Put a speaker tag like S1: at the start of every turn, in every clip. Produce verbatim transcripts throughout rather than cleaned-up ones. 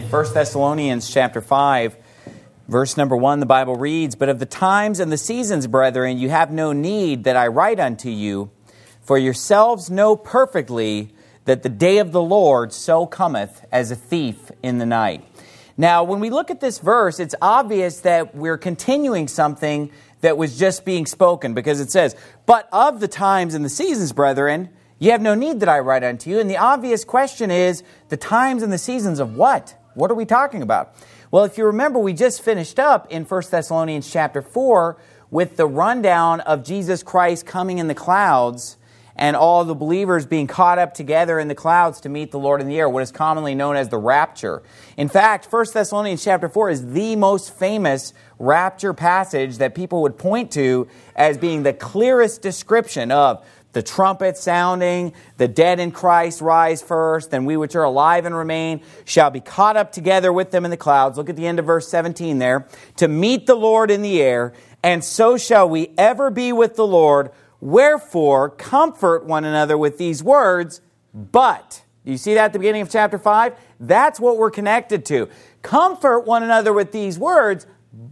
S1: First Thessalonians chapter five, verse number one, the Bible reads, "But of the times and the seasons, brethren, you have no need that I write unto you, for yourselves know perfectly that the day of the Lord so cometh as a thief in the night." Now, when we look at this verse, it's obvious that we're continuing something that was just being spoken, because it says, "But of the times and the seasons, brethren, you have no need that I write unto you." And the obvious question is, the times and the seasons of what? What are we talking about? Well, if you remember, we just finished up in First Thessalonians chapter four with the rundown of Jesus Christ coming in the clouds and all the believers being caught up together in the clouds to meet the Lord in the air, what is commonly known as the rapture. In fact, First Thessalonians chapter four is the most famous rapture passage that people would point to as being the clearest description of the trumpet sounding, the dead in Christ rise first, and we which are alive and remain shall be caught up together with them in the clouds. Look at the end of verse seventeen there. "To meet the Lord in the air, and so shall we ever be with the Lord. Wherefore, comfort one another with these words, but." You see that at the beginning of chapter five? That's what we're connected to. Comfort one another with these words,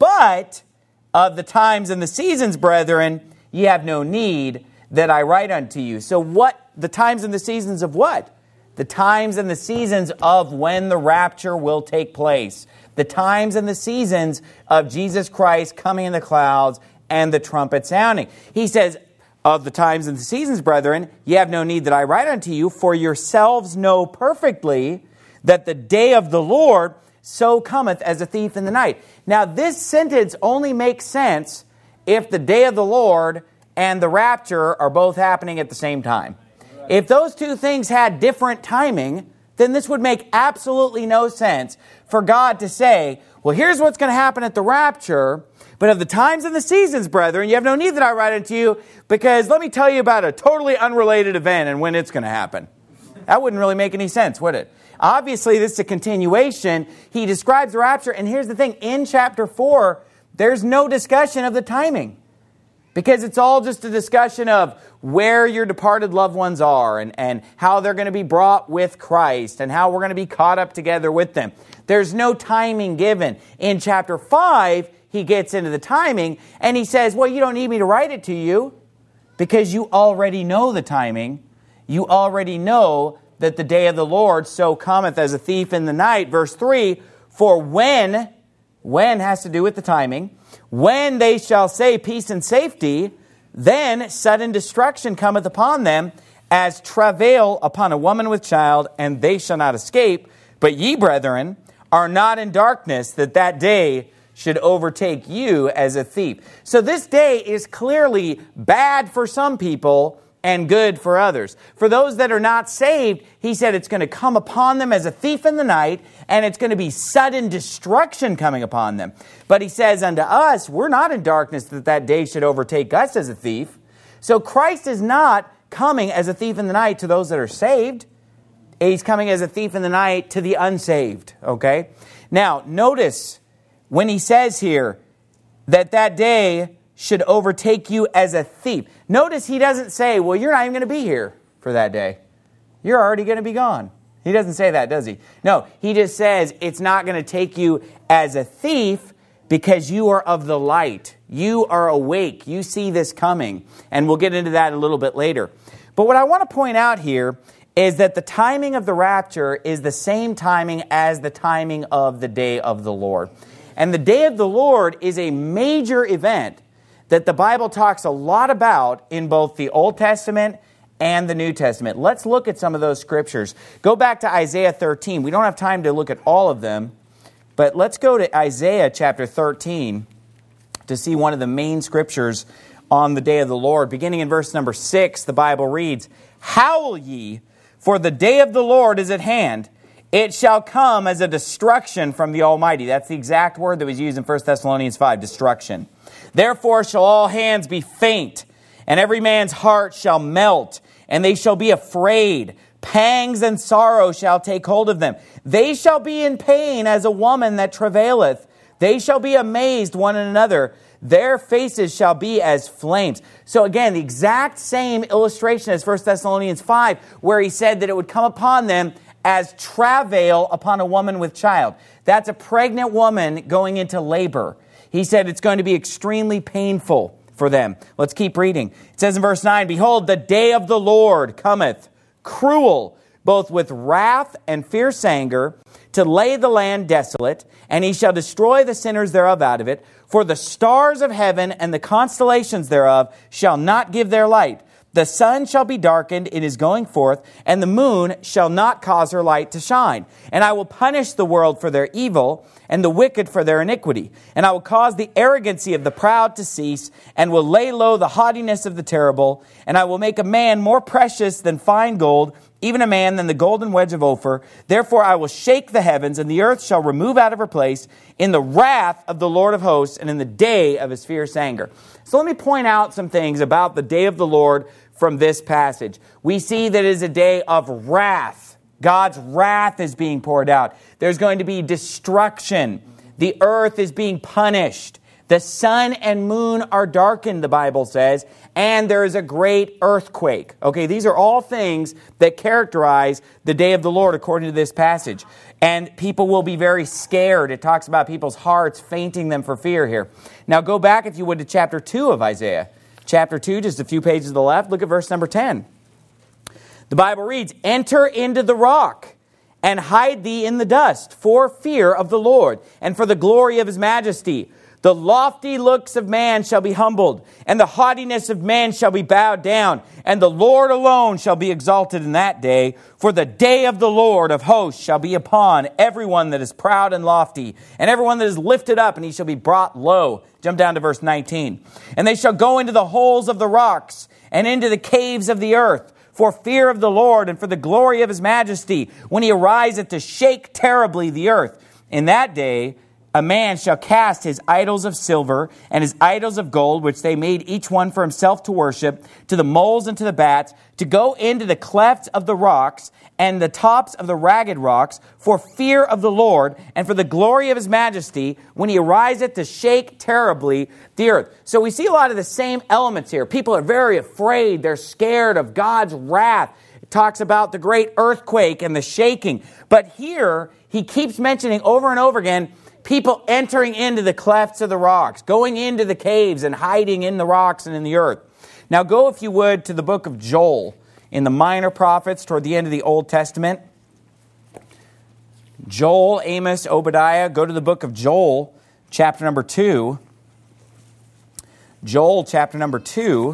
S1: but of the times and the seasons, brethren, ye have no need that I write unto you. So what, the times and the seasons of what? The times and the seasons of when the rapture will take place. The times and the seasons of Jesus Christ coming in the clouds and the trumpet sounding. He says, "Of the times and the seasons, brethren, ye have no need that I write unto you, for yourselves know perfectly that the day of the Lord so cometh as a thief in the night." Now, this sentence only makes sense if the day of the Lord and the rapture are both happening at the same time. If those two things had different timing, then this would make absolutely no sense for God to say, well, here's what's going to happen at the rapture, but of the times and the seasons, brethren, you have no need that I write unto you, because let me tell you about a totally unrelated event and when it's going to happen. That wouldn't really make any sense, would it? Obviously, this is a continuation. He describes the rapture, and here's the thing. In chapter four, there's no discussion of the timing, because it's all just a discussion of where your departed loved ones are and, and how they're going to be brought with Christ and how we're going to be caught up together with them. There's no timing given. In chapter five, he gets into the timing and he says, well, you don't need me to write it to you because you already know the timing. You already know that the day of the Lord so cometh as a thief in the night. Verse three, "For when," when has to do with the timing, "when they shall say peace and safety, then sudden destruction cometh upon them, as travail upon a woman with child, and they shall not escape. But ye, brethren, are not in darkness, that that day should overtake you as a thief." So this day is clearly bad for some people and good for others. For those that are not saved, he said it's going to come upon them as a thief in the night, and it's going to be sudden destruction coming upon them. But he says unto us, we're not in darkness that that day should overtake us as a thief. So Christ is not coming as a thief in the night to those that are saved. He's coming as a thief in the night to the unsaved. Okay? Now, notice when he says here that that day should overtake you as a thief. Notice he doesn't say, well, you're not even going to be here for that day. You're already going to be gone. He doesn't say that, does he? No, he just says it's not going to take you as a thief because you are of the light. You are awake. You see this coming. And we'll get into that a little bit later. But what I want to point out here is that the timing of the rapture is the same timing as the timing of the day of the Lord. And the day of the Lord is a major event that the Bible talks a lot about in both the Old Testament and the New Testament. Let's look at some of those scriptures. Go back to Isaiah thirteen. We don't have time to look at all of them, but let's go to Isaiah chapter thirteen to see one of the main scriptures on the day of the Lord. Beginning in verse number six, the Bible reads, "Howl ye, for the day of the Lord is at hand. It shall come as a destruction from the Almighty." That's the exact word that was used in First Thessalonians five, destruction. "Therefore shall all hands be faint, and every man's heart shall melt, and they shall be afraid. Pangs and sorrow shall take hold of them. They shall be in pain as a woman that travaileth. They shall be amazed one and another. Their faces shall be as flames." So again, the exact same illustration as First Thessalonians five, where he said that it would come upon them as travail upon a woman with child. That's a pregnant woman going into labor. He said it's going to be extremely painful for them. Let's keep reading. It says in verse nine, behold, the day of the Lord cometh, cruel, both with wrath and fierce anger, to lay the land desolate, and he shall destroy the sinners thereof out of it. For the stars of heaven and the constellations thereof shall not give their light. The sun shall be darkened in his going forth, and the moon shall not cause her light to shine. And I will punish the world for their evil, and the wicked for their iniquity. And I will cause the arrogancy of the proud to cease, and will lay low the haughtiness of the terrible. And I will make a man more precious than fine gold, even a man than the golden wedge of Ophir. Therefore I will shake the heavens, and the earth shall remove out of her place in the wrath of the Lord of hosts, and in the day of his fierce anger. So let me point out some things about the day of the Lord from this passage. We see that it is a day of wrath. God's wrath is being poured out. There's going to be destruction. The earth is being punished. The sun and moon are darkened, the Bible says, and there is a great earthquake. Okay, these are all things that characterize the day of the Lord according to this passage. And people will be very scared. It talks about people's hearts fainting them for fear here. Now go back, if you would, to chapter two of Isaiah. Chapter two, just a few pages to the left. Look at verse number ten. The Bible reads, enter into the rock and hide thee in the dust for fear of the Lord and for the glory of his majesty. The lofty looks of man shall be humbled, and the haughtiness of men shall be bowed down, and the Lord alone shall be exalted in that day. For the day of the Lord of hosts shall be upon everyone that is proud and lofty, and everyone that is lifted up, and he shall be brought low. Jump down to verse nineteen. And they shall go into the holes of the rocks, and into the caves of the earth, for fear of the Lord, and for the glory of his majesty, when he ariseth to shake terribly the earth. In that day a man shall cast his idols of silver and his idols of gold, which they made each one for himself to worship, to the moles and to the bats, to go into the clefts of the rocks and the tops of the ragged rocks, for fear of the Lord and for the glory of his majesty, when he ariseth to shake terribly the earth. So we see a lot of the same elements here. People are very afraid. They're scared of God's wrath. It talks about the great earthquake and the shaking. But here, he keeps mentioning over and over again, people entering into the clefts of the rocks, going into the caves and hiding in the rocks and in the earth. Now go, if you would, to the book of Joel in the Minor Prophets toward the end of the Old Testament. Joel, Amos, Obadiah. Go to the book of Joel, chapter number two. Joel, chapter number two.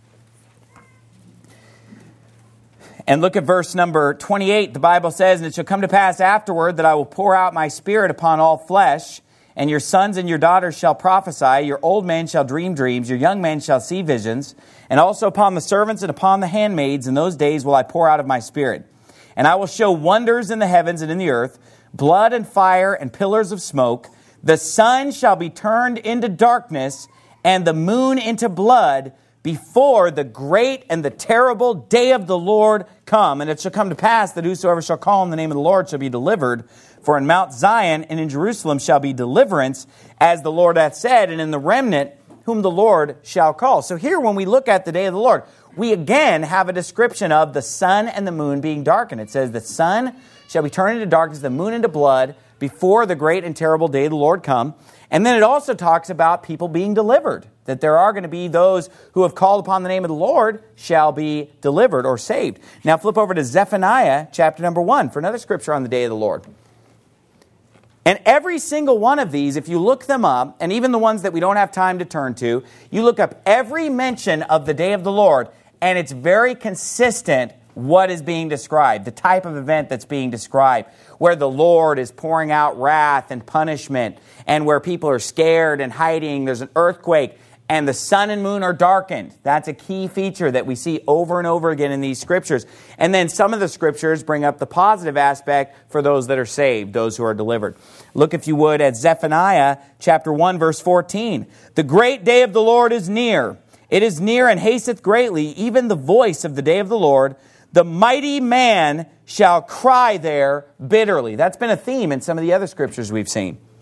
S1: And look at verse number twenty-eight. The Bible says, and it shall come to pass afterward that I will pour out my spirit upon all flesh, and your sons and your daughters shall prophesy, your old men shall dream dreams, your young men shall see visions, and also upon the servants and upon the handmaids in those days will I pour out of my spirit. And I will show wonders in the heavens and in the earth, blood and fire and pillars of smoke. The sun shall be turned into darkness, and the moon into blood, before the great and the terrible day of the Lord come. And it shall come to pass that whosoever shall call on the name of the Lord shall be delivered. For in Mount Zion and in Jerusalem shall be deliverance, as the Lord hath said, and in the remnant whom the Lord shall call. So here, when we look at the day of the Lord, we again have a description of the sun and the moon being darkened. It says the sun shall be turned into darkness, the moon into blood, before the great and terrible day of the Lord come. And then it also talks about people being delivered, that there are going to be those who have called upon the name of the Lord shall be delivered or saved. Now flip over to Zephaniah chapter number one for another scripture on the day of the Lord. And every single one of these, if you look them up, and even the ones that we don't have time to turn to, you look up every mention of the day of the Lord, and it's very consistent what is being described, the type of event that's being described, where the Lord is pouring out wrath and punishment, and where people are scared and hiding. There's an earthquake, and the sun and moon are darkened. That's a key feature that we see over and over again in these scriptures. And then some of the scriptures bring up the positive aspect for those that are saved, those who are delivered. Look, if you would, at Zephaniah chapter one, verse fourteen. The great day of the Lord is near. It is near and hasteth greatly, even the voice of the day of the Lord. The mighty man shall cry there bitterly. That's been a theme in some of the other scriptures we've seen.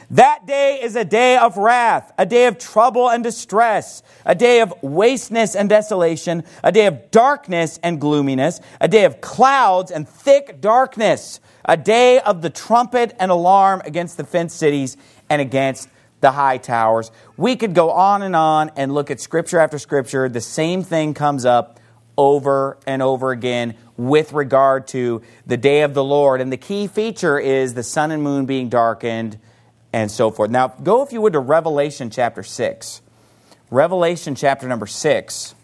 S1: That day is a day of wrath, a day of trouble and distress, a day of wasteness and desolation, a day of darkness and gloominess, a day of clouds and thick darkness, a day of the trumpet and alarm against the fenced cities and against the high towers. We could go on and on and look at scripture after scripture. The same thing comes up over and over again with regard to the day of the Lord. And the key feature is the sun and moon being darkened and so forth. Now, go, if you would, to Revelation chapter six. Revelation chapter number six.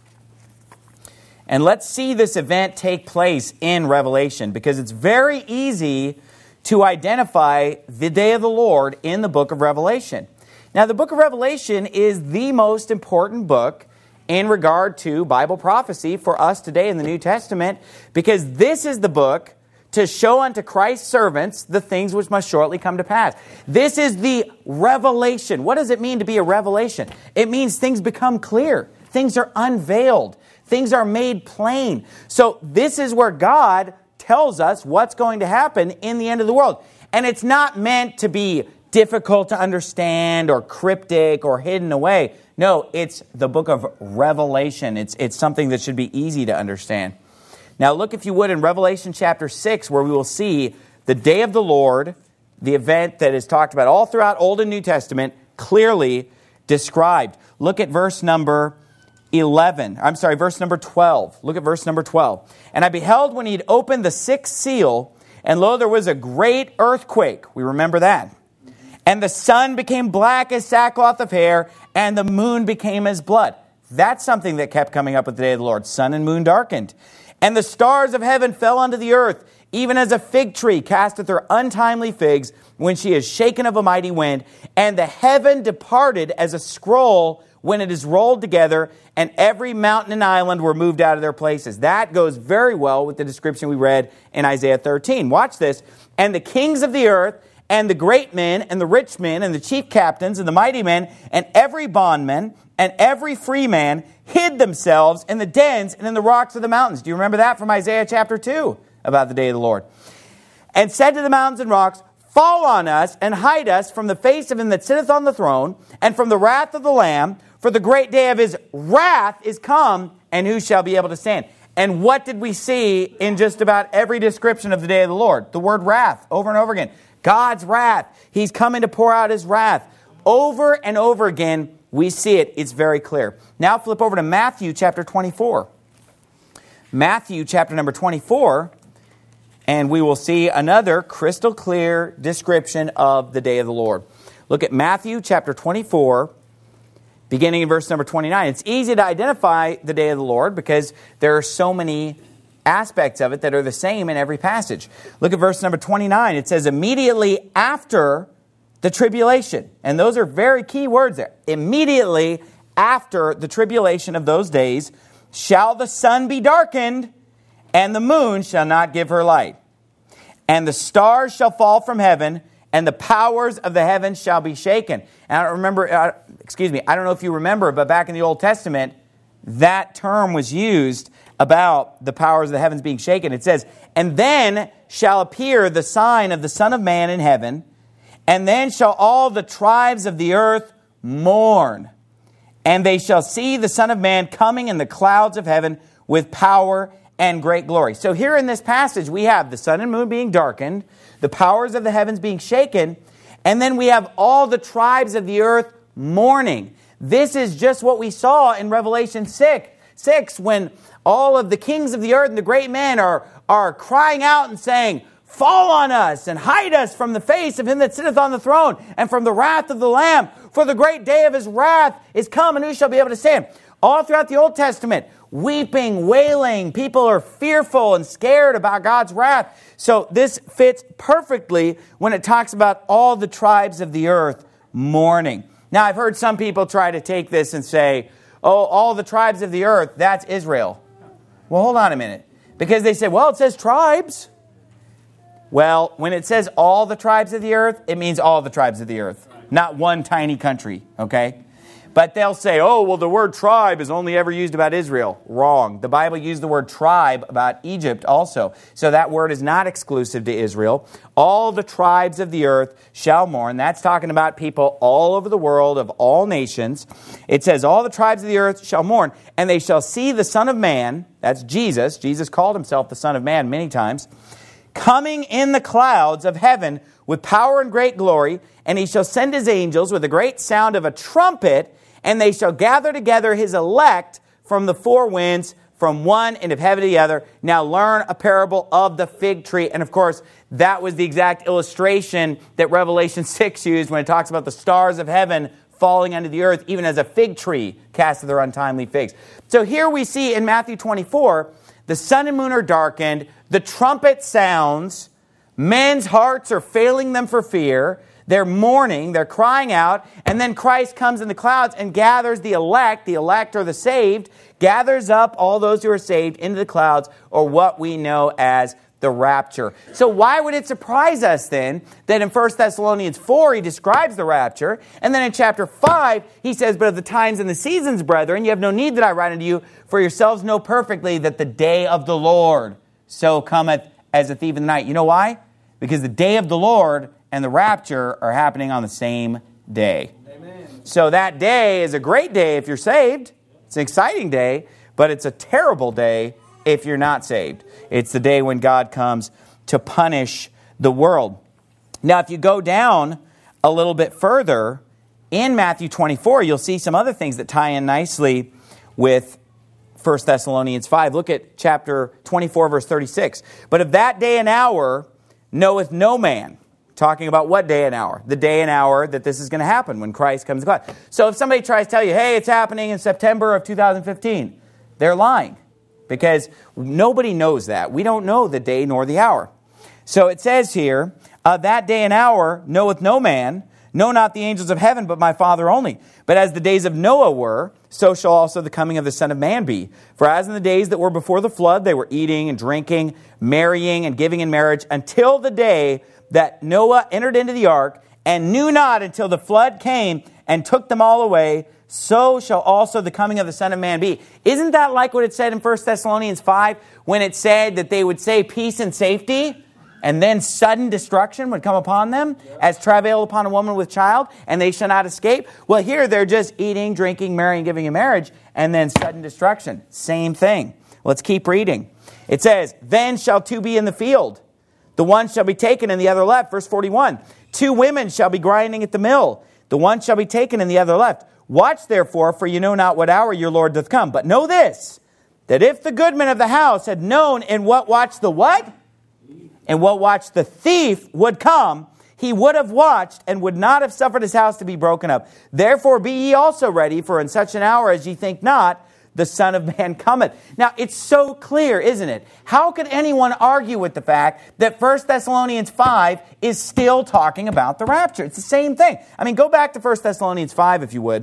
S1: And let's see this event take place in Revelation, because it's very easy to identify the day of the Lord in the book of Revelation. Now, the book of Revelation is the most important book in regard to Bible prophecy for us today in the New Testament, because this is the book to show unto Christ's servants the things which must shortly come to pass. This is the revelation. What does it mean to be a revelation? It means things become clear. Things are unveiled. Things are made plain. So this is where God tells us what's going to happen in the end of the world. And it's not meant to be difficult to understand or cryptic or hidden away. No, it's the book of Revelation. It's, it's something that should be easy to understand. Now look, if you would, in Revelation chapter six, where we will see the day of the Lord, the event that is talked about all throughout Old and New Testament, clearly described. Look at verse number eleven. I'm sorry, verse number twelve. Look at verse number twelve. And I beheld when he had opened the sixth seal, and lo, there was a great earthquake. We remember that. And the sun became black as sackcloth of hair, and the moon became as blood. That's something that kept coming up with the day of the Lord. Sun and moon darkened. And the stars of heaven fell unto the earth, even as a fig tree casteth her untimely figs when she is shaken of a mighty wind. And the heaven departed as a scroll when it is rolled together, and every mountain and island were moved out of their places. That goes very well with the description we read in Isaiah thirteen. Watch this. And the kings of the earth, and the great men, and the rich men, and the chief captains, and the mighty men, and every bondman, and every free man hid themselves in the dens and in the rocks of the mountains. Do you remember that from Isaiah chapter two about the day of the Lord? And said to the mountains and rocks, fall on us and hide us from the face of him that sitteth on the throne and from the wrath of the Lamb, for the great day of his wrath is come, and who shall be able to stand? And what did we see in just about every description of the day of the Lord? The word wrath over and over again. God's wrath. He's coming to pour out his wrath. Over and over again, we see it. It's very clear. Now flip over to Matthew chapter twenty-four. Matthew chapter number twenty-four, and we will see another crystal clear description of the day of the Lord. Look at Matthew chapter twenty-four, beginning in verse number twenty-nine. It's easy to identify the day of the Lord because there are so many aspects of it that are the same in every passage. Look at verse number twenty-nine. It says, immediately after the tribulation. And those are very key words there. Immediately after the tribulation of those days shall the sun be darkened, and the moon shall not give her light. And the stars shall fall from heaven, and the powers of the heavens shall be shaken. And I don't remember, uh, excuse me, I don't know if you remember, but back in the Old Testament, that term was used about the powers of the heavens being shaken. It says, and then shall appear the sign of the Son of Man in heaven, and then shall all the tribes of the earth mourn. And they shall see the Son of Man coming in the clouds of heaven with power and great glory. So here in this passage, we have the sun and moon being darkened, the powers of the heavens being shaken, and then we have all the tribes of the earth mourning. This is just what we saw in Revelation six, six when all of the kings of the earth and the great men are, are crying out and saying, fall on us and hide us from the face of him that sitteth on the throne and from the wrath of the Lamb. For the great day of his wrath is come, and who shall be able to stand? All throughout the Old Testament, weeping, wailing. People are fearful and scared about God's wrath. So this fits perfectly when it talks about all the tribes of the earth mourning. Now, I've heard some people try to take this and say, oh, all the tribes of the earth, that's Israel. Well, hold on a minute. Because they say, well, it says tribes. Well, when it says all the tribes of the earth, it means all the tribes of the earth, not one tiny country, okay? But they'll say, oh, well, the word tribe is only ever used about Israel. Wrong. The Bible used the word tribe about Egypt also. So that word is not exclusive to Israel. All the tribes of the earth shall mourn. That's talking about people all over the world of all nations. It says, all the tribes of the earth shall mourn, and they shall see the Son of Man, that's Jesus. Jesus called himself the Son of Man many times, coming in the clouds of heaven with power and great glory, and he shall send his angels with a great sound of a trumpet, and they shall gather together his elect from the four winds, from one end of heaven to the other. Now learn a parable of the fig tree. And of course, that was the exact illustration that Revelation six used when it talks about the stars of heaven falling unto the earth, even as a fig tree casteth their untimely figs. So here we see in Matthew twenty-four, the sun and moon are darkened, the trumpet sounds, men's hearts are failing them for fear, they're mourning, they're crying out, and then Christ comes in the clouds and gathers the elect, the elect or the saved, gathers up all those who are saved into the clouds, or what we know as the rapture. So why would it surprise us then that in First Thessalonians four he describes the rapture, and then in chapter five he says, but of the times and the seasons, brethren, you have no need that I write unto you, for yourselves know perfectly that the day of the Lord so cometh as a thief in the night. You know why? Because the day of the Lord and the rapture are happening on the same day. Amen. So that day is a great day if you're saved. It's an exciting day, but it's a terrible day if you're not saved. It's the day when God comes to punish the world. Now, if you go down a little bit further, in Matthew twenty-four, you'll see some other things that tie in nicely with First Thessalonians five. Look at chapter twenty-four, verse thirty-six. But of that day and hour knoweth no man. Talking about what day and hour? The day and hour that this is going to happen when Christ comes to cloud. So if somebody tries to tell you, hey, it's happening in September of two thousand fifteen, they're lying. Because nobody knows that. We don't know the day nor the hour. So it says here, uh, that day and hour knoweth no man, no not the angels of heaven, but my Father only. But as the days of Noah were, so shall also the coming of the Son of Man be. For as in the days that were before the flood, they were eating and drinking, marrying and giving in marriage, until the day that Noah entered into the ark, and knew not until the flood came and took them all away, so shall also the coming of the Son of Man be. Isn't that like what it said in First Thessalonians five, when it said that they would say peace and safety, and then sudden destruction would come upon them, as travail upon a woman with child, and they shall not escape? Well, here they're just eating, drinking, marrying, giving in marriage, and then sudden destruction. Same thing. Let's keep reading. It says, then shall two be in the field. The one shall be taken and the other left. Verse forty-one. Two women shall be grinding at the mill. The one shall be taken and the other left. Watch therefore, for you know not what hour your Lord doth come. But know this, that if the goodman of the house had known in what watch the what? In what watch the thief would come, he would have watched and would not have suffered his house to be broken up. Therefore be ye also ready, for in such an hour as ye think not, the Son of Man cometh. Now, it's so clear, isn't it? How could anyone argue with the fact that First Thessalonians five is still talking about the rapture? It's the same thing. I mean, go back to First Thessalonians five, if you would.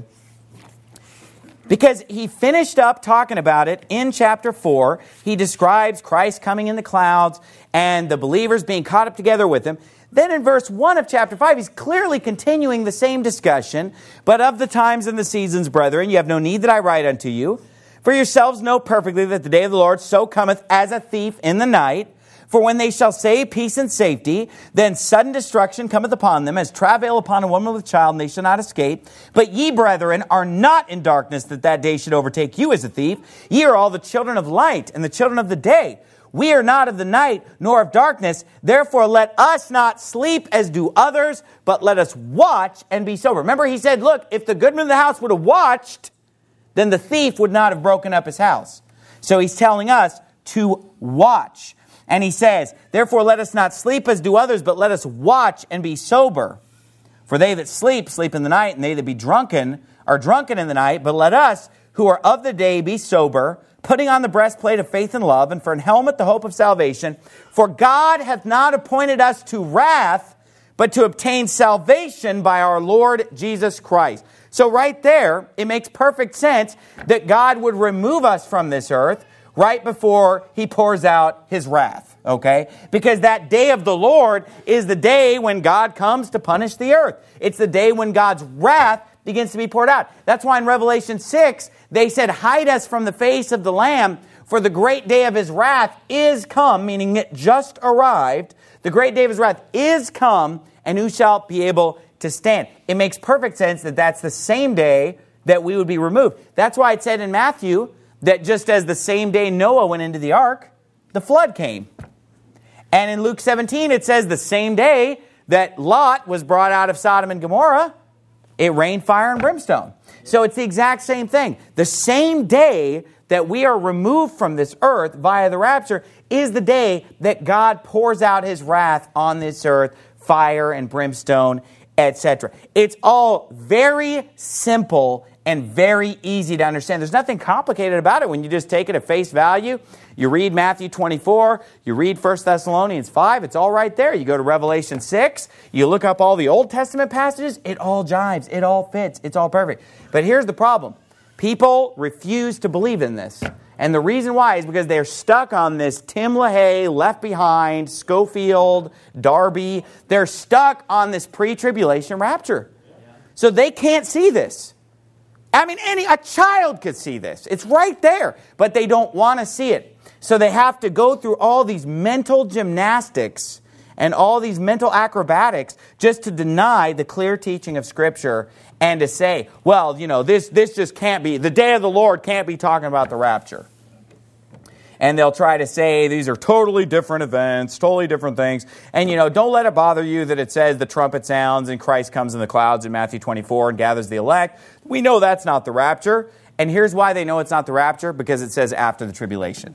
S1: Because he finished up talking about it in chapter four. He describes Christ coming in the clouds and the believers being caught up together with him. Then in verse one of chapter five, he's clearly continuing the same discussion. But of the times and the seasons, brethren, you have no need that I write unto you. For yourselves know perfectly that the day of the Lord so cometh as a thief in the night. For when they shall say peace and safety, then sudden destruction cometh upon them, as travail upon a woman with child, and they shall not escape. But ye, brethren, are not in darkness, that that day should overtake you as a thief. Ye are all the children of light, and the children of the day. We are not of the night, nor of darkness. Therefore let us not sleep as do others, but let us watch and be sober. Remember, he said, look, if the goodman of the house would have watched, then the thief would not have broken up his house. So he's telling us to watch. And he says, therefore let us not sleep as do others, but let us watch and be sober. For they that sleep, sleep in the night, and they that be drunken are drunken in the night. But let us, who are of the day, be sober, putting on the breastplate of faith and love, and for an helmet the hope of salvation. For God hath not appointed us to wrath, but to obtain salvation by our Lord Jesus Christ. So right there, it makes perfect sense that God would remove us from this earth right before he pours out his wrath, okay? Because that day of the Lord is the day when God comes to punish the earth. It's the day when God's wrath begins to be poured out. That's why in Revelation six, they said, hide us from the face of the Lamb, for the great day of his wrath is come, meaning it just arrived. The great day of his wrath is come, and who shall be able to stand? It makes perfect sense that that's the same day that we would be removed. That's why it said in Matthew that just as the same day Noah went into the ark, the flood came. And in Luke seventeen, it says the same day that Lot was brought out of Sodom and Gomorrah, it rained fire and brimstone. So it's the exact same thing. The same day that we are removed from this earth via the rapture is the day that God pours out his wrath on this earth, fire and brimstone, et cetera. It's all very simple and very easy to understand. There's nothing complicated about it when you just take it at face value. You read Matthew twenty-four, you read First Thessalonians five, it's all right there. You go to Revelation six, you look up all the Old Testament passages, it all jives, it all fits, it's all perfect. But here's the problem. People refuse to believe in this. And the reason why is because they're stuck on this Tim LaHaye, Left Behind, Schofield, Darby. They're stuck on this pre-tribulation rapture. So they can't see this. I mean, any a child could see this. It's right there. But they don't want to see it. So they have to go through all these mental gymnastics and all these mental acrobatics just to deny the clear teaching of Scripture and to say, well, you know, this, this just can't be, the day of the Lord can't be talking about the rapture. And they'll try to say these are totally different events, totally different things. And, you know, don't let it bother you that it says the trumpet sounds and Christ comes in the clouds in Matthew twenty-four and gathers the elect. We know that's not the rapture. And here's why they know it's not the rapture, because it says after the tribulation.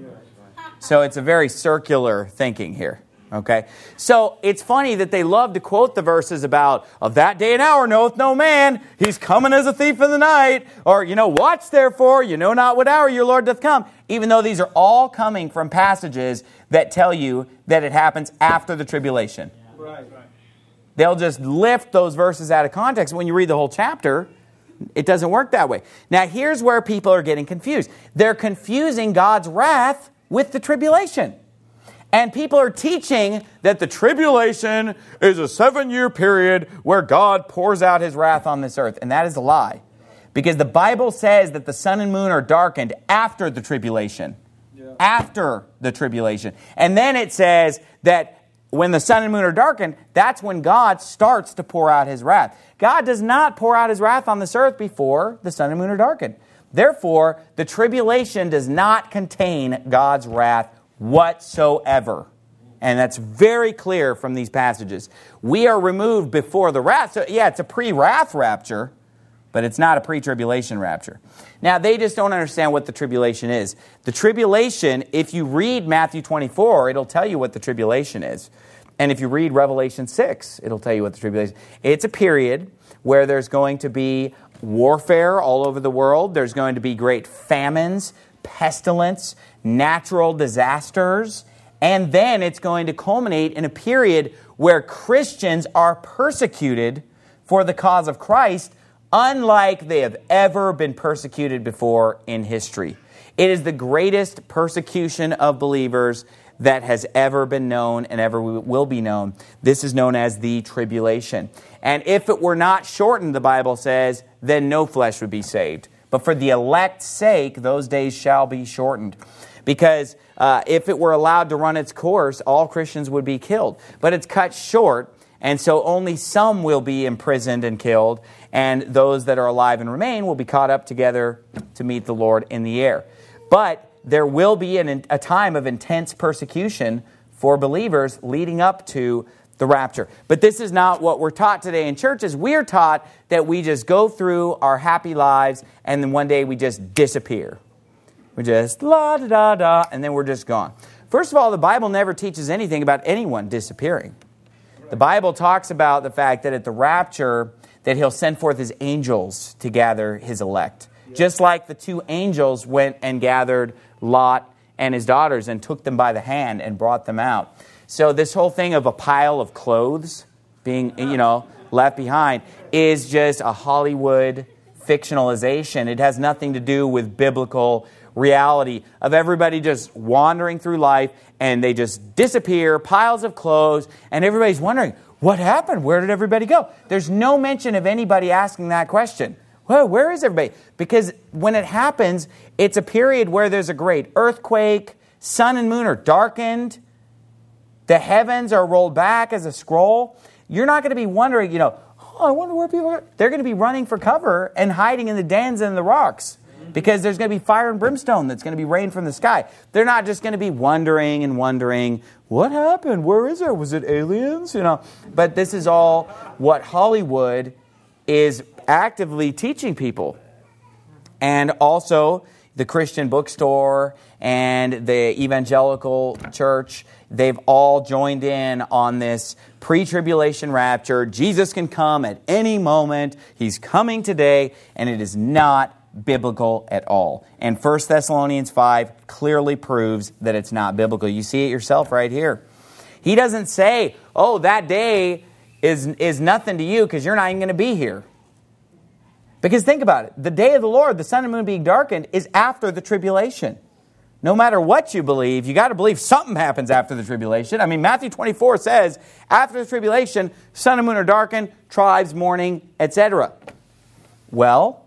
S1: So it's a very circular thinking here. Okay, so it's funny that they love to quote the verses about, of that day and hour knoweth no man, he's coming as a thief in the night, or, you know, watch therefore, you know not what hour your Lord doth come, even though these are all coming from passages that tell you that it happens after the tribulation. Right. They'll just lift those verses out of context. When you read the whole chapter, it doesn't work that way. Now, here's where people are getting confused. They're confusing God's wrath with the tribulation. And people are teaching that the tribulation is a seven-year period where God pours out his wrath on this earth. And that is a lie. Because the Bible says that the sun and moon are darkened after the tribulation. Yeah. After the tribulation. And then it says that when the sun and moon are darkened, that's when God starts to pour out his wrath. God does not pour out his wrath on this earth before the sun and moon are darkened. Therefore, the tribulation does not contain God's wrath whatsoever. And that's very clear from these passages. We are removed before the wrath. So yeah, it's a pre-wrath rapture, but it's not a pre-tribulation rapture. Now, they just don't understand what the tribulation is. The tribulation, if you read Matthew twenty-four, it'll tell you what the tribulation is. And if you read Revelation six, it'll tell you what the tribulation is. It's a period where there's going to be warfare all over the world. There's going to be great famines, pestilence, natural disasters, and then it's going to culminate in a period where Christians are persecuted for the cause of Christ, unlike they have ever been persecuted before in history. It is the greatest persecution of believers that has ever been known and ever will be known. This is known as the tribulation. And if it were not shortened, the Bible says, then no flesh would be saved. But for the elect's sake, those days shall be shortened. Because uh, if it were allowed to run its course, all Christians would be killed. But it's cut short, and so only some will be imprisoned and killed, and those that are alive and remain will be caught up together to meet the Lord in the air. But there will be an, a time of intense persecution for believers leading up to the rapture. But this is not what we're taught today in churches. We're taught that we just go through our happy lives, and then one day we just disappear. We just la da da da, and then we're just gone. First of all, the Bible never teaches anything about anyone disappearing. The Bible talks about the fact that at the rapture, that he'll send forth his angels to gather his elect. Yeah. Just like the two angels went and gathered Lot and his daughters and took them by the hand and brought them out. So this whole thing of a pile of clothes being, you know, left behind is just a Hollywood fictionalization. It has nothing to do with biblical reality of everybody just wandering through life and they just disappear, piles of clothes, and everybody's wondering, What happened? Where did everybody go? There's no mention of anybody asking that question. Well, where is everybody? Because when it happens, it's a period where there's a great earthquake, sun and moon are darkened, the heavens are rolled back as a scroll. You're not going to be wondering, you know, oh, I wonder where people are. They're going to be running for cover and hiding in the dens and the rocks because there's going to be fire and brimstone that's going to be rained from the sky. They're not just going to be wondering and wondering, what happened? Where is it? Was it aliens? You know, but this is all what Hollywood is actively teaching people. And also the Christian bookstore and the evangelical church, they've all joined in on this pre-tribulation rapture. Jesus can come at any moment. He's coming today, and it is not biblical at all. And First Thessalonians five clearly proves that it's not biblical. You see it yourself right here. He doesn't say, oh, that day is, is nothing to you because you're not even going to be here. Because think about it. The day of the Lord, the sun and moon being darkened, is after the tribulation. No matter what you believe, you got to believe something happens after the tribulation. I mean, Matthew twenty-four says, after the tribulation, sun and moon are darkened, tribes mourning, et cetera. Well,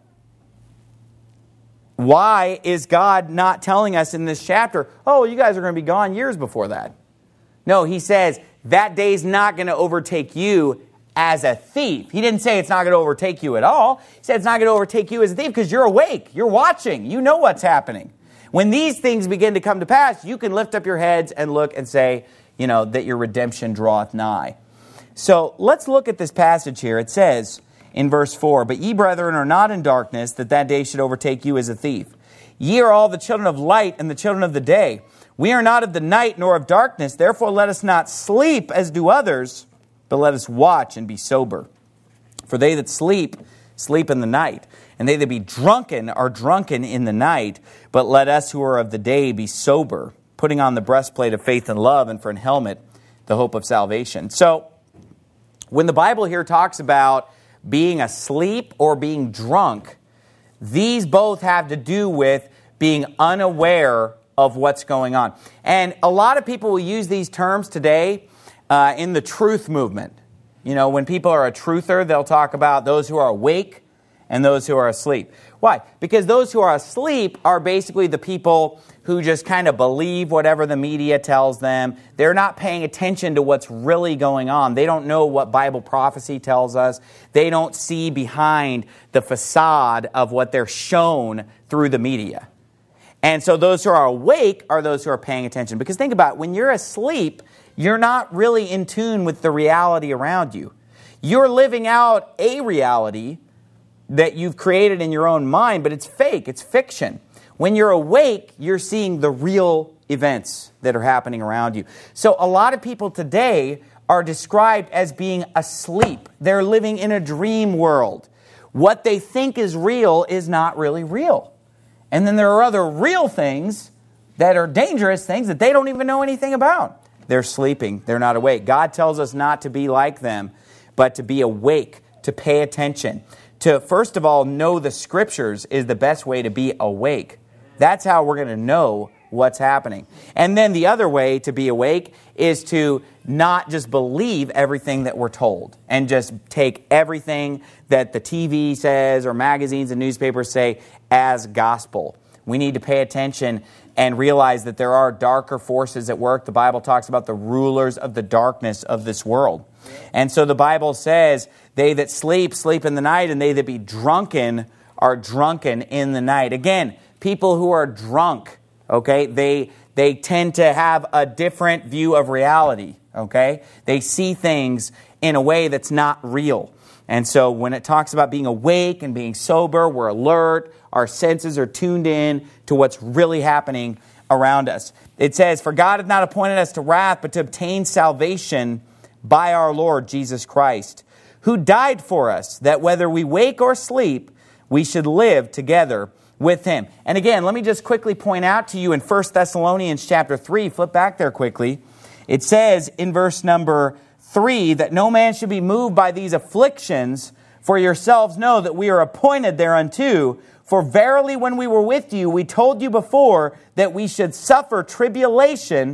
S1: why is God not telling us in this chapter, oh, you guys are going to be gone years before that? No, he says, that day's not going to overtake you as a thief. He didn't say it's not going to overtake you at all. He said it's not going to overtake you as a thief because you're awake. You're watching. You know what's happening. When these things begin to come to pass, you can lift up your heads and look and say, you know, that your redemption draweth nigh. So let's look at this passage here. It says in verse four, but ye, brethren, are not in darkness, that that day should overtake you as a thief. Ye are all the children of light and the children of the day. We are not of the night nor of darkness. Therefore let us not sleep as do others, but let us watch and be sober. For they that sleep, sleep in the night. And they that be drunken are drunken in the night. But let us who are of the day be sober, putting on the breastplate of faith and love, and for an helmet, the hope of salvation. So, when the Bible here talks about being asleep or being drunk, these both have to do with being unaware of what's going on. And a lot of people will use these terms today uh, in the truth movement. You know, when people are a truther, they'll talk about those who are awake and those who are asleep. Why? Because those who are asleep are basically the people who just kind of believe whatever the media tells them. They're not paying attention to what's really going on. They don't know what Bible prophecy tells us. They don't see behind the facade of what they're shown through the media. And so those who are awake are those who are paying attention. Because think about it, when you're asleep, you're not really in tune with the reality around you. You're living out a reality that you've created in your own mind, but it's fake, it's fiction. When you're awake, you're seeing the real events that are happening around you. So a lot of people today are described as being asleep. They're living in a dream world. What they think is real is not really real. And then there are other real things that are dangerous things that they don't even know anything about. They're sleeping. They're not awake. God tells us not to be like them, but to be awake, to pay attention. To, first of all, know the Scriptures is the best way to be awake. That's how we're going to know what's happening. And then the other way to be awake is to not just believe everything that we're told and just take everything that the T V says or magazines and newspapers say as gospel. We need to pay attention and realize that there are darker forces at work. The Bible talks about the rulers of the darkness of this world. And so the Bible says, they that sleep, sleep in the night, and they that be drunken are drunken in the night. Again, people who are drunk, okay, they they tend to have a different view of reality, okay? They see things in a way that's not real. And so when it talks about being awake and being sober, we're alert, our senses are tuned in to what's really happening around us. It says, for God hath not appointed us to wrath, but to obtain salvation by our Lord Jesus Christ, who died for us, that whether we wake or sleep, we should live together with Him. And again, let me just quickly point out to you in First Thessalonians chapter three, flip back there quickly. It says in verse number three, that no man should be moved by these afflictions, for yourselves know that we are appointed thereunto. For verily when we were with you, we told you before that we should suffer tribulation,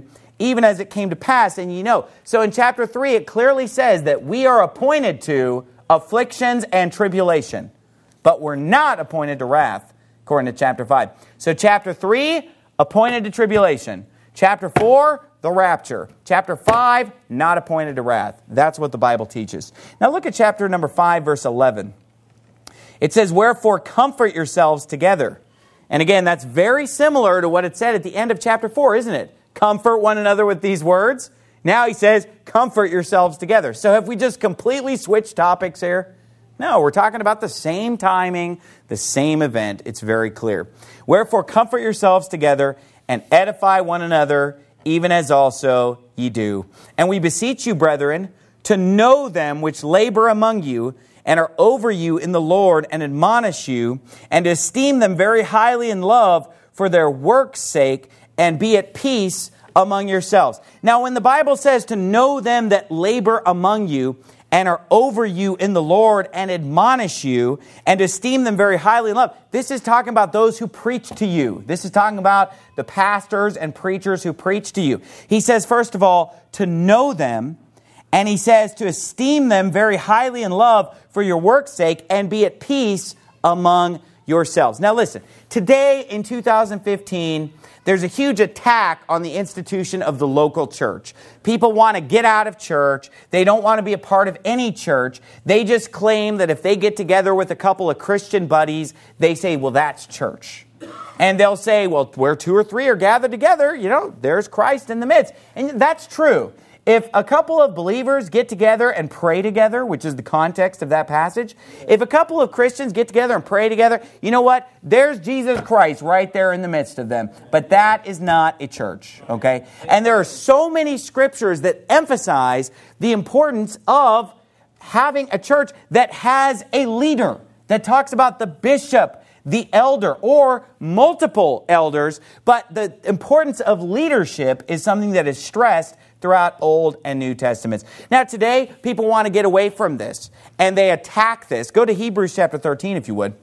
S1: even as it came to pass, and ye know. So in chapter three, it clearly says that we are appointed to afflictions and tribulation, but we're not appointed to wrath, according to chapter five. So chapter three, appointed to tribulation. Chapter four, the rapture. Chapter five, not appointed to wrath. That's what the Bible teaches. Now look at chapter number five, verse eleven. It says, wherefore comfort yourselves together. And again, that's very similar to what it said at the end of chapter four, isn't it? Comfort one another with these words. Now he says, comfort yourselves together. So have we just completely switched topics here? No, we're talking about the same timing, the same event. It's very clear. Wherefore comfort yourselves together and edify one another, even as also ye do. And we beseech you, brethren, to know them which labor among you, and are over you in the Lord, and admonish you, and to esteem them very highly in love for their work's sake, and be at peace among yourselves. Now, when the Bible says to know them that labor among you, and are over you in the Lord, and admonish you, and esteem them very highly in love, this is talking about those who preach to you. This is talking about the pastors and preachers who preach to you. He says, first of all, to know them, and he says to esteem them very highly in love for your work's sake, and be at peace among yourselves. Now listen, today in two thousand fifteen, there's a huge attack on the institution of the local church. People want to get out of church. They don't want to be a part of any church. They just claim that if they get together with a couple of Christian buddies, they say, well, that's church. And they'll say, well, where two or three are gathered together, you know, there's Christ in the midst. And that's true. If a couple of believers get together and pray together, which is the context of that passage, if a couple of Christians get together and pray together, you know what? There's Jesus Christ right there in the midst of them. But that is not a church, okay? And there are so many scriptures that emphasize the importance of having a church that has a leader, that talks about the bishop, the elder, or multiple elders. But the importance of leadership is something that is stressed throughout Old and New Testaments. Now today, people want to get away from this, and they attack this. Go to Hebrews chapter thirteen, if you would.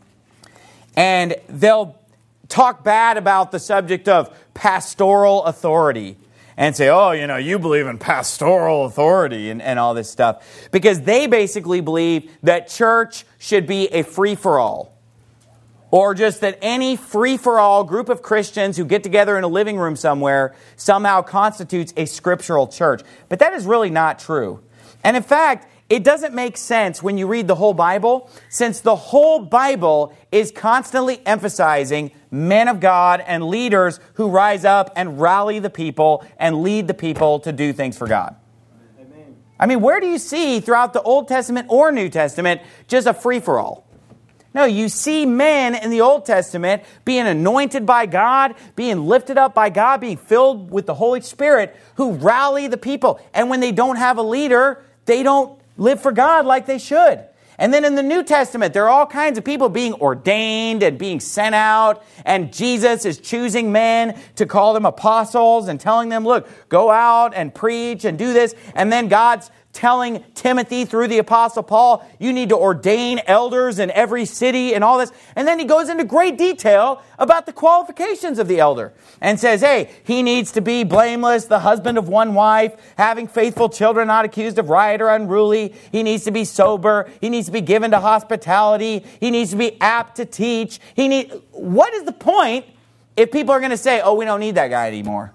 S1: And they'll talk bad about the subject of pastoral authority and say, oh, you know, you believe in pastoral authority and, and all this stuff. Because they basically believe that church should be a free-for-all. Or just that any free-for-all group of Christians who get together in a living room somewhere somehow constitutes a scriptural church. But that is really not true. And in fact, it doesn't make sense when you read the whole Bible, since the whole Bible is constantly emphasizing men of God and leaders who rise up and rally the people and lead the people to do things for God. Amen. I mean, where do you see throughout the Old Testament or New Testament just a free-for-all? No, you see men in the Old Testament being anointed by God, being lifted up by God, being filled with the Holy Spirit, who rally the people. And when they don't have a leader, they don't live for God like they should. And then in the New Testament, there are all kinds of people being ordained and being sent out. And Jesus is choosing men to call them apostles and telling them, look, go out and preach and do this. And then God's telling Timothy through the Apostle Paul, you need to ordain elders in every city and all this. And then he goes into great detail about the qualifications of the elder and says, hey, he needs to be blameless, the husband of one wife, having faithful children, not accused of riot or unruly. He needs to be sober. He needs to be given to hospitality. He needs to be apt to teach. He need. What is the point if people are going to say, oh, we don't need that guy anymore?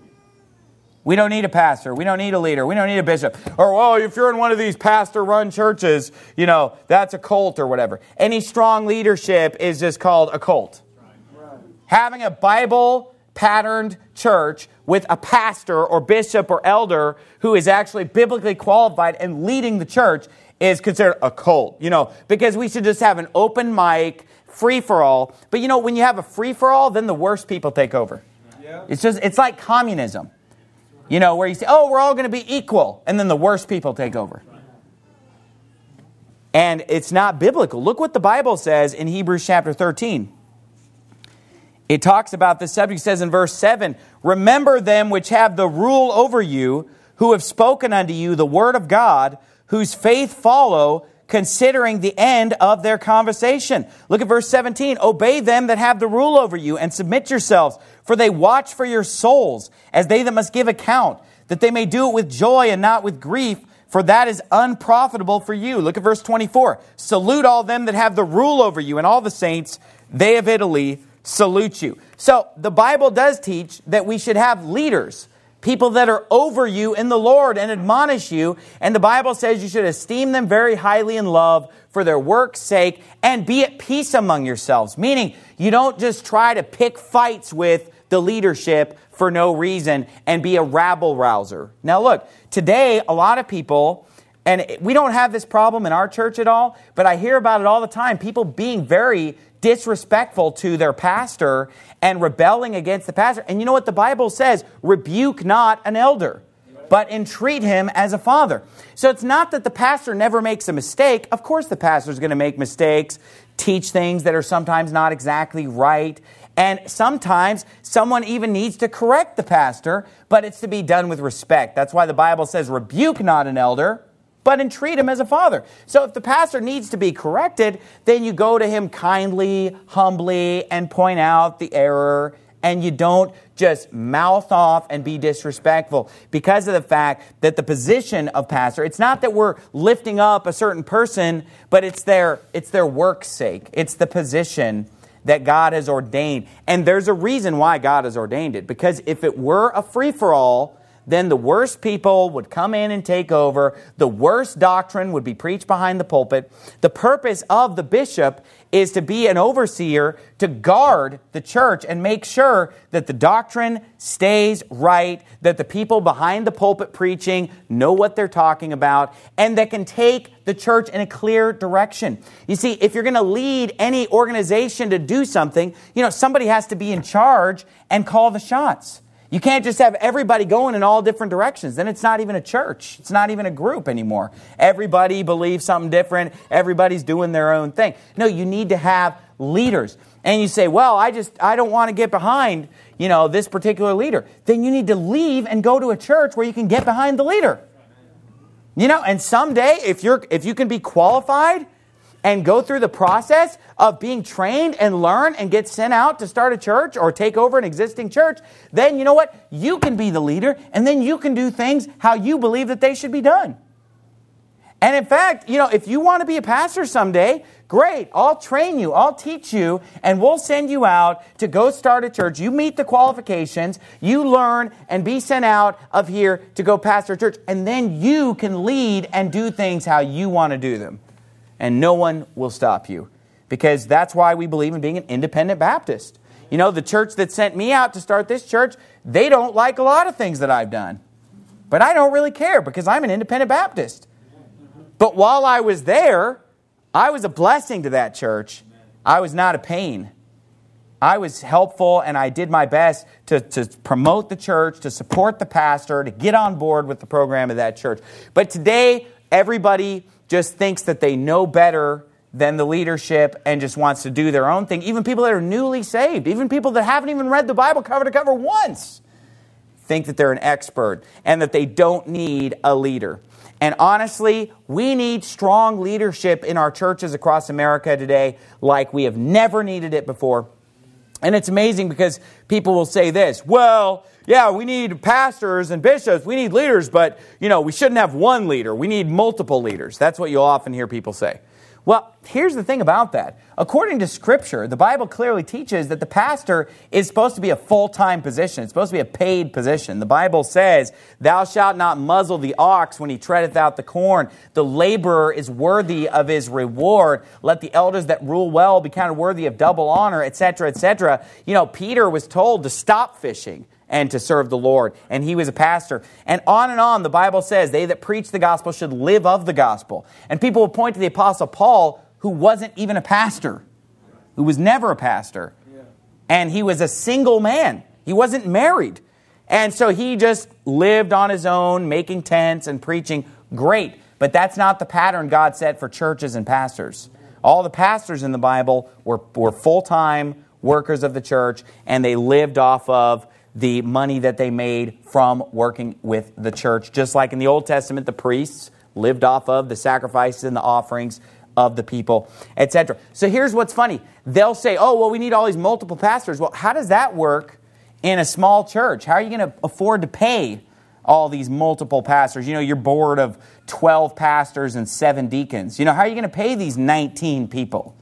S1: We don't need a pastor. We don't need a leader. We don't need a bishop. Or, oh, if you're in one of these pastor-run churches, you know, that's a cult or whatever. Any strong leadership is just called a cult. Right. Having a Bible-patterned church with a pastor or bishop or elder who is actually biblically qualified and leading the church is considered a cult. You know, because we should just have an open mic, free-for-all. But, you know, when you have a free-for-all, then the worst people take over. Yeah. It's just, it's like communism. You know, where you say, oh, we're all going to be equal. And then the worst people take over. And it's not biblical. Look what the Bible says in Hebrews chapter thirteen. It talks about this subject. It says in verse seven, remember them which have the rule over you, who have spoken unto you the word of God, whose faith follow, considering the end of their conversation. Look at verse seventeen. Obey them that have the rule over you, and submit yourselves, for they watch for your souls, as they that must give account, that they may do it with joy and not with grief, for that is unprofitable for you. Look at verse twenty-four. Salute all them that have the rule over you, and all the saints, they of Italy, salute you. So the Bible does teach that we should have leaders, people that are over you in the Lord and admonish you. And the Bible says you should esteem them very highly in love for their work's sake, and be at peace among yourselves. Meaning, you don't just try to pick fights with the leadership for no reason and be a rabble-rouser. Now look, today a lot of people, and we don't have this problem in our church at all, but I hear about it all the time, people being very disrespectful to their pastor and rebelling against the pastor. And you know what the Bible says? Rebuke not an elder, but entreat him as a father. So it's not that the pastor never makes a mistake. Of course the pastor is going to make mistakes, teach things that are sometimes not exactly right. And sometimes someone even needs to correct the pastor, but it's to be done with respect. That's why the Bible says, rebuke not an elder, but entreat him as a father. So if the pastor needs to be corrected, then you go to him kindly, humbly, and point out the error, and you don't just mouth off and be disrespectful because of the fact that the position of pastor, it's not that we're lifting up a certain person, but it's their, it's their work's sake. It's the position that God has ordained. And there's a reason why God has ordained it, because if it were a free-for-all, then the worst people would come in and take over. The worst doctrine would be preached behind the pulpit. The purpose of the bishop is to be an overseer, to guard the church and make sure that the doctrine stays right, that the people behind the pulpit preaching know what they're talking about, and that can take the church in a clear direction. You see, if you're going to lead any organization to do something, you know, somebody has to be in charge and call the shots. You can't just have everybody going in all different directions. Then it's not even a church. It's not even a group anymore. Everybody believes something different. Everybody's doing their own thing. No, you need to have leaders. And you say, well, I just, I don't want to get behind, you know, this particular leader. Then you need to leave and go to a church where you can get behind the leader. You know, and someday, if you're, if you can be qualified and go through the process of being trained and learn and get sent out to start a church or take over an existing church, then you know what? You can be the leader, and then you can do things how you believe that they should be done. And in fact, you know, if you want to be a pastor someday, great. I'll train you. I'll teach you, and we'll send you out to go start a church. You meet the qualifications. You learn and be sent out of here to go pastor a church, and then you can lead and do things how you want to do them. And no one will stop you. Because that's why we believe in being an independent Baptist. You know, the church that sent me out to start this church, they don't like a lot of things that I've done. But I don't really care because I'm an independent Baptist. But while I was there, I was a blessing to that church. I was not a pain. I was helpful, and I did my best to, to promote the church, to support the pastor, to get on board with the program of that church. But today, everybody just thinks that they know better than the leadership and just wants to do their own thing. Even people that are newly saved, even people that haven't even read the Bible cover to cover once, think that they're an expert and that they don't need a leader. And honestly, we need strong leadership in our churches across America today like we have never needed it before. And it's amazing because people will say this, well, yeah, we need pastors and bishops, we need leaders, but, you know, we shouldn't have one leader. We need multiple leaders. That's what you'll often hear people say. Well, here's the thing about that. According to Scripture, the Bible clearly teaches that the pastor is supposed to be a full-time position. It's supposed to be a paid position. The Bible says, thou shalt not muzzle the ox when he treadeth out the corn. The laborer is worthy of his reward. Let the elders that rule well be counted worthy of double honor, et cetera, et cetera. You know, Peter was told to stop fishing and to serve the Lord. And he was a pastor. And on and on, the Bible says, they that preach the gospel should live of the gospel. And people will point to the Apostle Paul, who wasn't even a pastor, who was never a pastor. Yeah. And he was a single man. He wasn't married. And so he just lived on his own, making tents and preaching. Great. But that's not the pattern God set for churches and pastors. All the pastors in the Bible were, were full-time workers of the church, and they lived off of the money that they made from working with the church. Just like in the Old Testament, the priests lived off of, the sacrifices and the offerings of the people, et cetera. So here's what's funny. They'll say, oh, well, we need all these multiple pastors. Well, how does that work in a small church? How are you going to afford to pay all these multiple pastors? You know, your board of twelve pastors and seven deacons. You know, how are you going to pay these nineteen people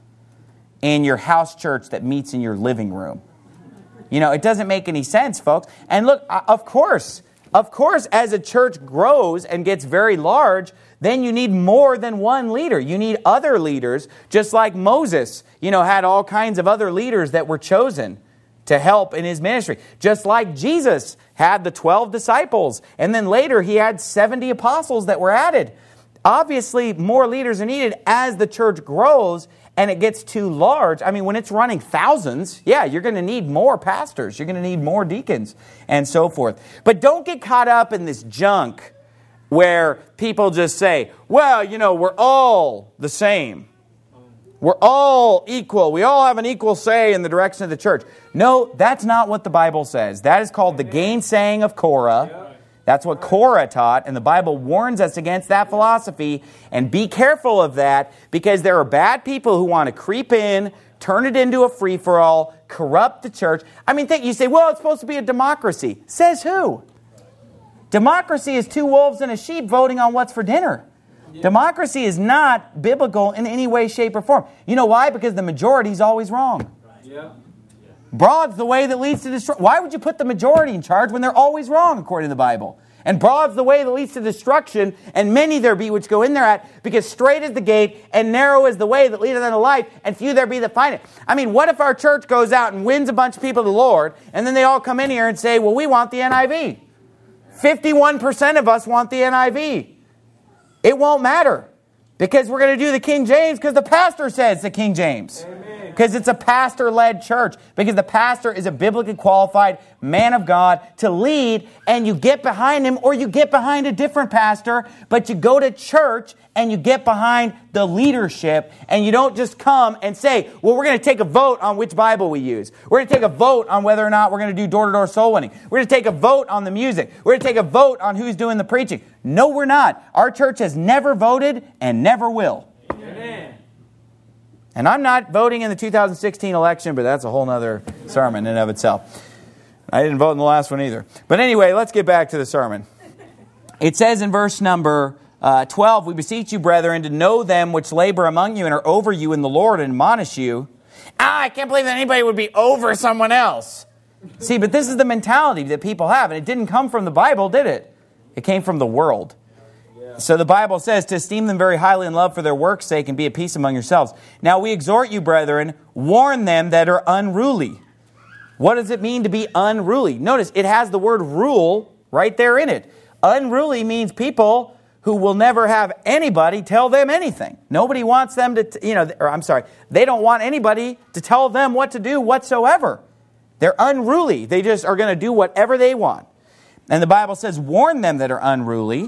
S1: in your house church that meets in your living room? You know, it doesn't make any sense, folks. And look, of course, of course, as a church grows and gets very large, then you need more than one leader. You need other leaders, just like Moses, you know, had all kinds of other leaders that were chosen to help in his ministry. Just like Jesus had the twelve disciples, and then later he had seventy apostles that were added. Obviously, more leaders are needed as the church grows and it gets too large. I mean, when it's running thousands, yeah, you're going to need more pastors. You're going to need more deacons and so forth. But don't get caught up in this junk where people just say, well, you know, we're all the same. We're all equal. We all have an equal say in the direction of the church. No, that's not what the Bible says. That is called the gainsaying of Korah. That's what Korah taught, and the Bible warns us against that philosophy. And be careful of that, because there are bad people who want to creep in, turn it into a free-for-all, corrupt the church. I mean, think, you say, well, it's supposed to be a democracy. Says who? Democracy is two wolves and a sheep voting on what's for dinner. Yeah. Democracy is not biblical in any way, shape, or form. You know why? Because the majority is always wrong. Yeah. Broad's the way that leads to destruction. Why would you put the majority in charge when they're always wrong, according to the Bible? And broad's the way that leads to destruction, and many there be which go in thereat, because straight is the gate, and narrow is the way that leadeth unto life, and few there be that find it. I mean, what if our church goes out and wins a bunch of people to the Lord, and then they all come in here and say, well, we want the N I V. fifty-one percent of us want the N I V. It won't matter, because we're going to do the King James because the pastor says the King James. Because it's a pastor-led church. Because the pastor is a biblically qualified man of God to lead, and you get behind him or you get behind a different pastor, but you go to church and you get behind the leadership, and you don't just come and say, well, we're going to take a vote on which Bible we use. We're going to take a vote on whether or not we're going to do door-to-door soul winning. We're going to take a vote on the music. We're going to take a vote on who's doing the preaching. No, we're not. Our church has never voted and never will. Amen. And I'm not voting in the two thousand sixteen election, but that's a whole other sermon in and of itself. I didn't vote in the last one either. But anyway, let's get back to the sermon. It says in verse number uh, twelve, we beseech you, brethren, to know them which labor among you and are over you in the Lord and admonish you. Ah, I can't believe that anybody would be over someone else. See, but this is the mentality that people have, and it didn't come from the Bible, did it? It came from the world. So the Bible says to esteem them very highly in love for their work's sake and be at peace among yourselves. Now we exhort you, brethren, warn them that are unruly. What does it mean to be unruly? Notice it has the word rule right there in it. Unruly means people who will never have anybody tell them anything. Nobody wants them to, you know, or I'm sorry, they don't want anybody to tell them what to do whatsoever. They're unruly. They just are going to do whatever they want. And the Bible says, warn them that are unruly.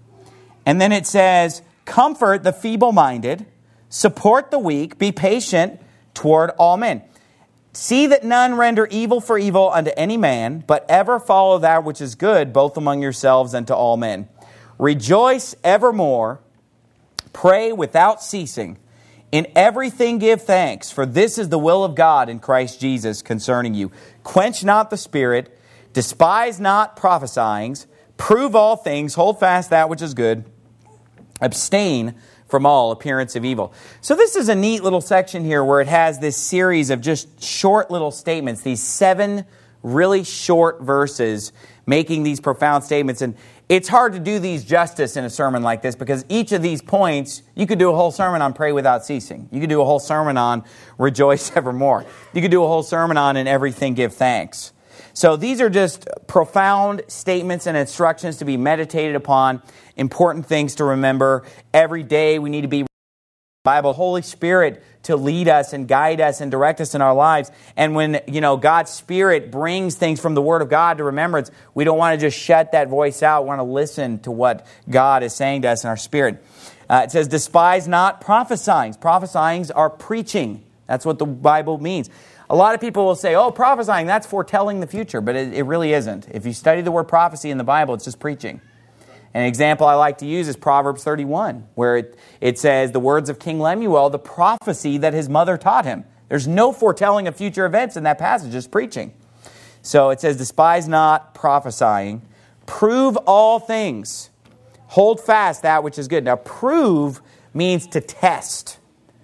S1: And then it says, comfort the feeble-minded, support the weak, be patient toward all men. See that none render evil for evil unto any man, but ever follow that which is good, both among yourselves and to all men. Rejoice evermore, pray without ceasing. In everything give thanks, for this is the will of God in Christ Jesus concerning you. Quench not the spirit, despise not prophesying, prove all things, hold fast that which is good. Abstain from all appearance of evil. So this is a neat little section here where it has this series of just short little statements, these seven really short verses making these profound statements. And it's hard to do these justice in a sermon like this, because each of these points, you could do a whole sermon on pray without ceasing. You could do a whole sermon on rejoice evermore. You could do a whole sermon on in everything give thanks. So these are just profound statements and instructions to be meditated upon, important things to remember. Every day we need to be Bible, Holy Spirit to lead us and guide us and direct us in our lives. And when, you know, God's Spirit brings things from the Word of God to remembrance, we don't want to just shut that voice out. We want to listen to what God is saying to us in our spirit. Uh, it says, despise not prophesying. Prophesying are preaching. That's what the Bible means. A lot of people will say, oh, prophesying, that's foretelling the future. But it, it really isn't. If you study the word prophecy in the Bible, it's just preaching. An example I like to use is Proverbs thirty-one, where it, it says the words of King Lemuel, the prophecy that his mother taught him. There's no foretelling of future events in that passage, just preaching. So it says, despise not prophesying, prove all things, hold fast that which is good. Now, prove means to test.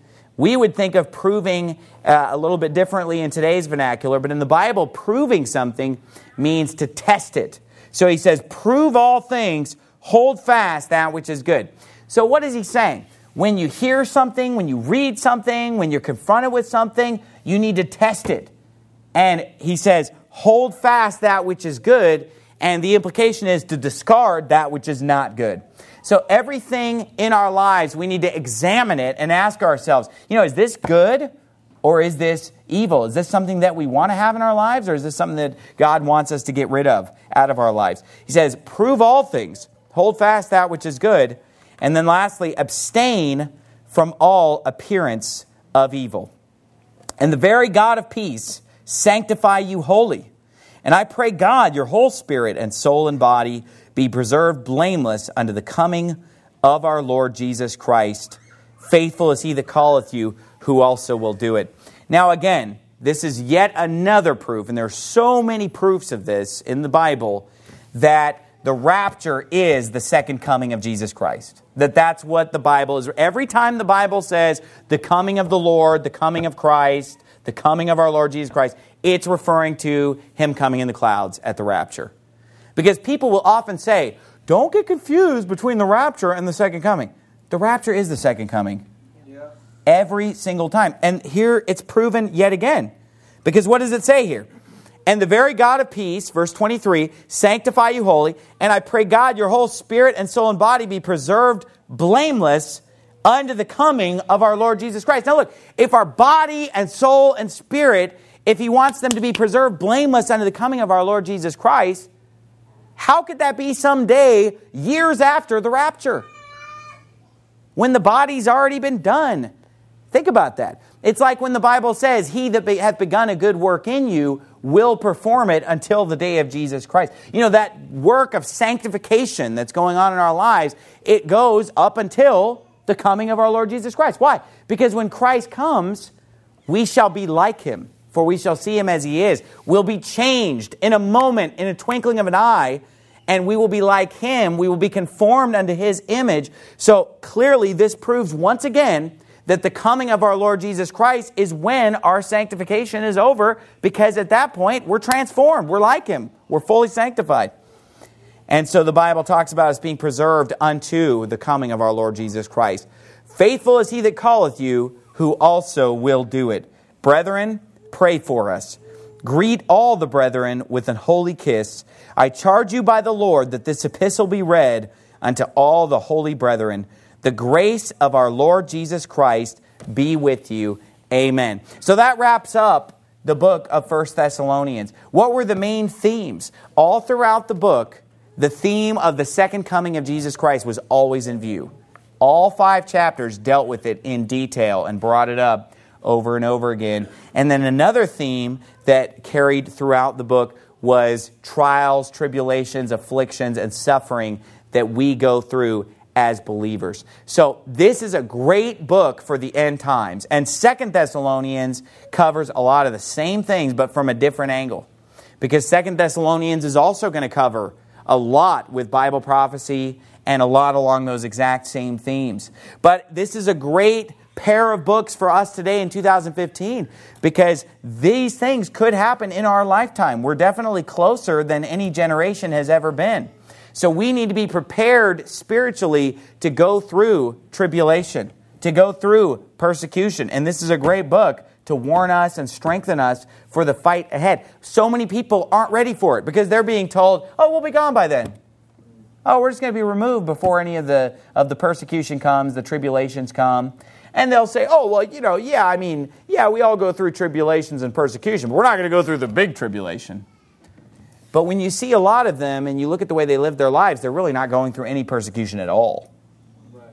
S1: We would think of proving uh, a little bit differently in today's vernacular, but in the Bible, proving something means to test it. So he says, prove all things, hold fast that which is good. So what is he saying? When you hear something, when you read something, when you're confronted with something, you need to test it. And he says, hold fast that which is good, and the implication is to discard that which is not good. So everything in our lives, we need to examine it and ask ourselves, you know, is this good or is this evil? Is this something that we want to have in our lives, or is this something that God wants us to get rid of out of our lives? He says, prove all things, hold fast that which is good, and then lastly, abstain from all appearance of evil. And the very God of peace sanctify you wholly. And I pray God, your whole spirit and soul and body be preserved blameless unto the coming of our Lord Jesus Christ. Faithful is he that calleth you, who also will do it. Now again, this is yet another proof, and there are so many proofs of this in the Bible, that the rapture is the second coming of Jesus Christ. That that's what the Bible is. Every time the Bible says the coming of the Lord, the coming of Christ, the coming of our Lord Jesus Christ, it's referring to him coming in the clouds at the rapture. Because people will often say, don't get confused between the rapture and the second coming. The rapture is the second coming. Yeah. Every single time. And here it's proven yet again. Because what does it say here? And the very God of peace, verse twenty-three, sanctify you wholly, and I pray God your whole spirit and soul and body be preserved blameless unto the coming of our Lord Jesus Christ. Now look, if our body and soul and spirit, if he wants them to be preserved blameless unto the coming of our Lord Jesus Christ, how could that be someday, years after the rapture? When the body's already been done. Think about that. It's like when the Bible says, he that hath begun a good work in you will perform it until the day of Jesus Christ. You know, that work of sanctification that's going on in our lives, it goes up until the coming of our Lord Jesus Christ. Why? Because when Christ comes, we shall be like him, for we shall see him as he is. We'll be changed in a moment, in a twinkling of an eye, and we will be like him. We will be conformed unto his image. So clearly this proves once again that the coming of our Lord Jesus Christ is when our sanctification is over, because at that point we're transformed. We're like him. We're fully sanctified. And so the Bible talks about us being preserved unto the coming of our Lord Jesus Christ. Faithful is he that calleth you, who also will do it. Brethren, pray for us. Greet all the brethren with an holy kiss. I charge you by the Lord that this epistle be read unto all the holy brethren. The grace of our Lord Jesus Christ be with you. Amen. So that wraps up the book of First Thessalonians. What were the main themes? All throughout the book, the theme of the second coming of Jesus Christ was always in view. All five chapters dealt with it in detail and brought it up over and over again. And then another theme that carried throughout the book was trials, tribulations, afflictions, and suffering that we go through as believers. So this is a great book for the end times. And Second Thessalonians covers a lot of the same things, but from a different angle. Because Second Thessalonians is also going to cover a lot with Bible prophecy and a lot along those exact same themes. But this is a great pair of books for us today in two thousand fifteen, because these things could happen in our lifetime. We're definitely closer than any generation has ever been. So we need to be prepared spiritually to go through tribulation, to go through persecution. And this is a great book to warn us and strengthen us for the fight ahead. So many people aren't ready for it because they're being told, oh, we'll be gone by then. Oh, we're just going to be removed before any of the of the persecution comes, the tribulations come. And they'll say, oh, well, you know, yeah, I mean, yeah, we all go through tribulations and persecution, but we're not going to go through the big tribulation. But when you see a lot of them and you look at the way they live their lives, they're really not going through any persecution at all. Right.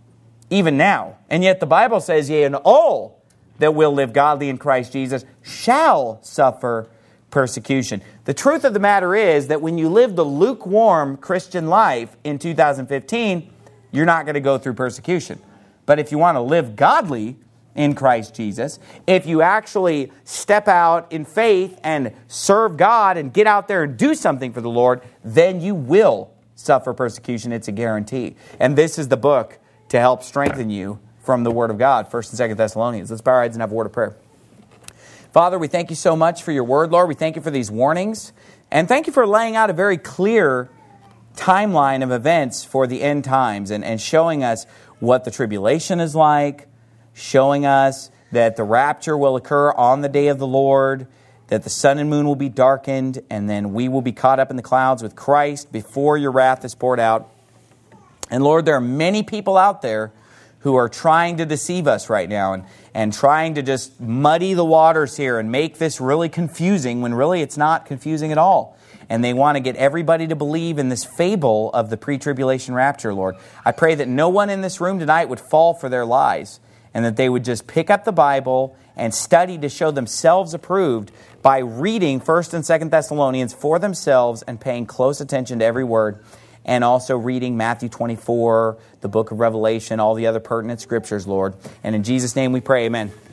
S1: Even now. And yet the Bible says, yea, and all that will live godly in Christ Jesus shall suffer persecution. The truth of the matter is that when you live the lukewarm Christian life in two thousand fifteen, you're not going to go through persecution. But if you want to live godly in Christ Jesus, if you actually step out in faith and serve God and get out there and do something for the Lord, then you will suffer persecution. It's a guarantee. And this is the book to help strengthen you from the Word of God, First and Second Thessalonians. Let's bow our heads and have a word of prayer. Father, we thank you so much for your word, Lord. We thank you for these warnings. And thank you for laying out a very clear timeline of events for the end times and, and showing us what the tribulation is like, showing us that the rapture will occur on the day of the Lord, that the sun and moon will be darkened, and then we will be caught up in the clouds with Christ before your wrath is poured out. And Lord, there are many people out there who are trying to deceive us right now and, and trying to just muddy the waters here and make this really confusing when really it's not confusing at all. And they want to get everybody to believe in this fable of the pre-tribulation rapture, Lord. I pray that no one in this room tonight would fall for their lies and that they would just pick up the Bible and study to show themselves approved by reading First and Second Thessalonians for themselves and paying close attention to every word, and also reading Matthew twenty-four, the book of Revelation, all the other pertinent scriptures, Lord. And in Jesus' name we pray, amen.